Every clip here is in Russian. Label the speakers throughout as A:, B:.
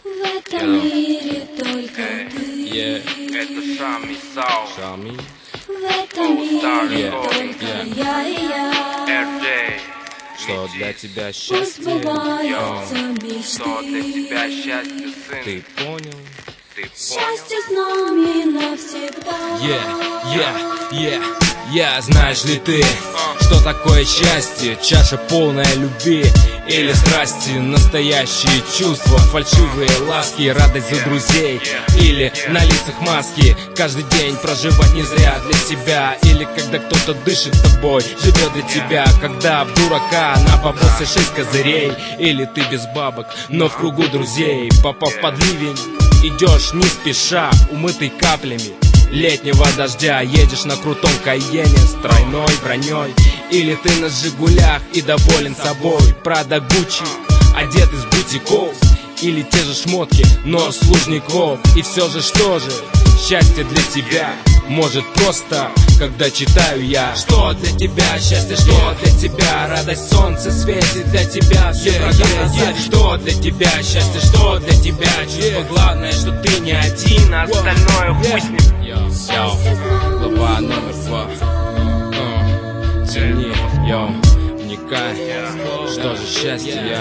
A: В этом мире только ты.
B: Это Шами Сау.
A: В этом мире только я и я.
C: Что для тебя
A: Пусть
C: счастье?
A: сбываются
B: Что для
A: мечты.
B: тебя счастье, сын?
C: Ты понял?
B: Ты
A: Счастье с нами навсегда.
C: Знаешь ли ты, что такое счастье? Чаша полная любви или страсти, настоящие чувства, фальшивые ласки, радость за друзей или на лицах маски. Каждый день проживать не зря для себя, или когда кто-то дышит тобой, живет для тебя. Когда в дурака на бабосе 6 козырей, или ты без бабок, но в кругу друзей. Попав под ливень, идешь не спеша, умытый каплями летнего дождя. Едешь на крутом Кайене с тройной броней, или ты на Жигулях и доволен собой. Прада, Гуччи, одет из бутиков, или те же шмотки, но с Лужников. И все же, что же счастье для тебя? Может просто, когда читаю я. Что для тебя счастье, что для тебя радость, солнце светит для тебя, все врагам назад. Что для тебя счастье, что для тебя чувство, главное, что ты не один,
B: а остальное хуй с ним.
C: Глава номер 2. Цени, вникай. Что же счастье,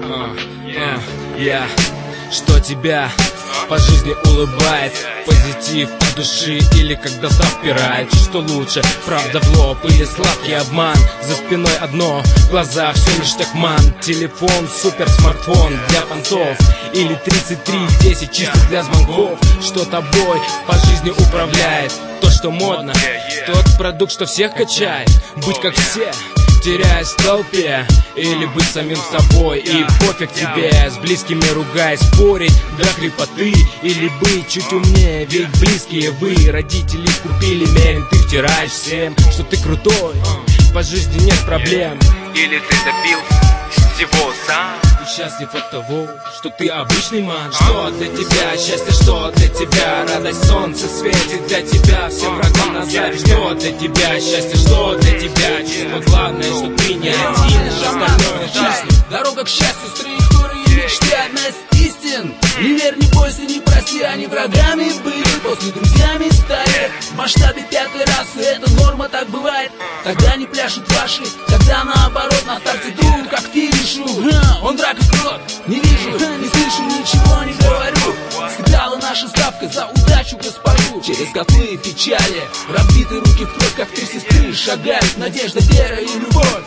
C: что тебя по жизни улыбает? Позитив от души или когда страх впирает? Что лучше, правда в лоб или сладкий обман? За спиной одно, в глазах все лишь тахман. Телефон, супер смартфон для понтов, или 3310 чисто для звонков. Что тобой по жизни управляет? То, что модно, тот продукт, что всех качает. Быть как все, теряясь в толпе, или быть самим собой, и пофиг тебе, с близкими ругаясь, спорить до хрипоты, или быть чуть умнее, ведь близкие вы. Родители купили мерин, ты втираешь всем, что ты крутой, по жизни нет проблем.
B: Или ты добился всего сам
C: и счастлив от того, что ты обычный ман. Что для тебя счастье, что для тебя радость, солнце светит для тебя, всем врагам назад. Что для тебя счастье, что для тебя чувство, главное, что ты не один, остальное жизнь.
D: Дорога к счастью с траекторией мечты, одна из истин. Не верь, не бойся, не прости, они врагами были, после друзьями стали. В масштабе пятой расы это норма, так бывает. Тогда не пляшут ваши, когда наоборот на старте дух, как к финишу. Он драк и крот, не вижу, не слышу, ничего не говорю. Сыграла наша ставка за удачу госпожу. Через котлы и печали, разбиты руки в кровь, как три сестры. Шагают надежда, вера и любовь.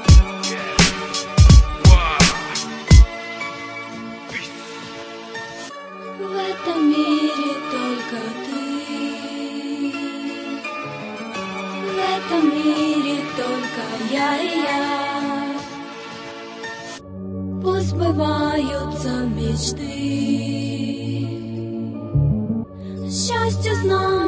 A: В этом мире только ты. В этом мире только я и я. Пусть сбываются мечты. Счастье знаю.